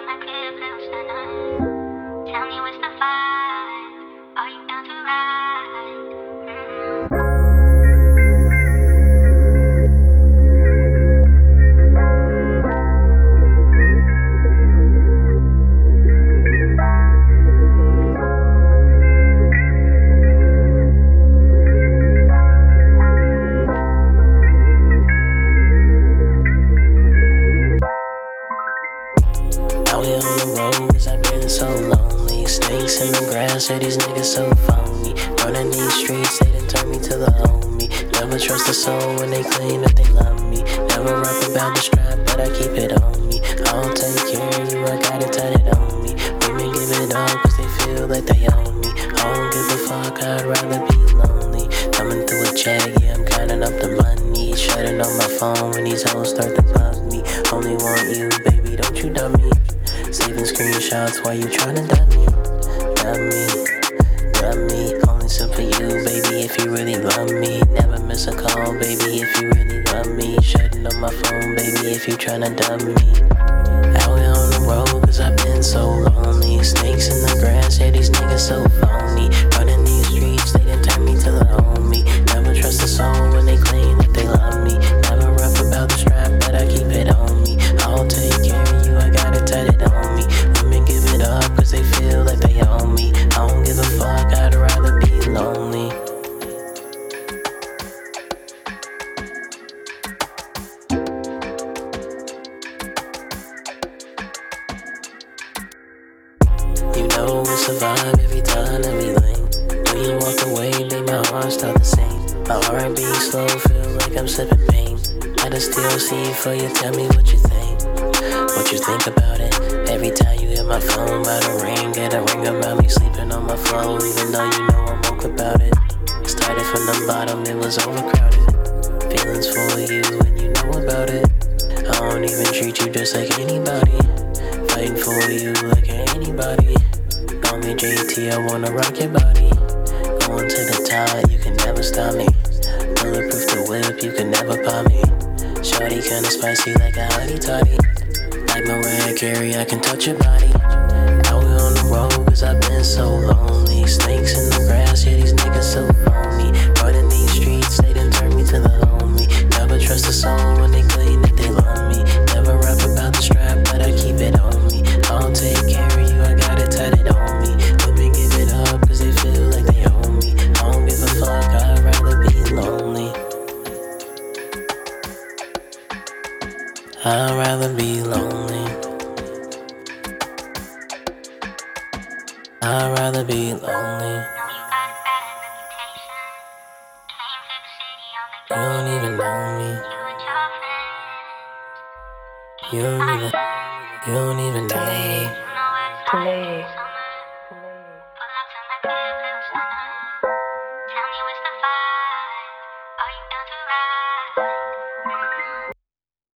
Tell me what's the vibe? Are you down to ride? Out here on the road, cause I've been so lonely. Snakes in the grass, say these niggas so phony. Running these streets, they done turn me to the homie. Never trust a soul when they claim that they love me. Never rap about the strap, but I keep it on me. I'll take care of you, I got it tatted on me. Women give it up cause they feel like they own me. I don't give a fuck, I'd rather be lonely. Coming through a check, yeah, I'm counting up the money. Shutting on my phone when these hoes start to bug me. Only want you, baby, don't you dumb me. Saving screenshots while you tryna dub me. Dub me, dub me. Only sip for you, baby, if you really love me. Never miss a call, baby, if you really love me. Shutting on my phone, baby, if you tryna dub me. Out here on the road, cause I've been so lonely. Snakes in the grass, yeah, these niggas so phony. Running these streets, they done turn me to the homie. Never trust a soul when they claim that they love me. Never rap about the strap, but I keep it on me. I'll take care of you, I got it tatted on me. Women give it up cause they feel like they own me. I don't give a fuck, I'd rather be lonely. You know it's a vibe every time that we link. When you walk away, make my heart start to sing. My R&B slow, feel like I'm sipping pain. I just still see for you, tell me what you think. What you think about it? Every time you hit my phone by the ring, get a ring about me sleeping on my floor. Even though you know I'm woke about it. Started from the bottom, it was overcrowded. Feelings for you when you know about it. I don't even treat you just like anybody. Fighting for you like anybody. Call me JT, I wanna rock your body. Going to the top, you can never stop me. Bulletproof the whip, you can never pop me. Shorty kinda spicy like a hottie toddy. Like Mariah Carey, I can touch your body. Out here on the road, cause I've been so lonely. Snakes in the grass, yeah, these niggas so phony. Running these streets, they done turn me to the homie. Never trust a soul when they claim that they love me. Never rap about the strap, but I keep it on me. I'll take care of you, I got it tatted on me. Women give it up cause they feel like they own me. I don't give a fuck, I'd rather be lonely. I'd rather be lonely. I'd rather be lonely. You don't even know me. You don't even know me. Play.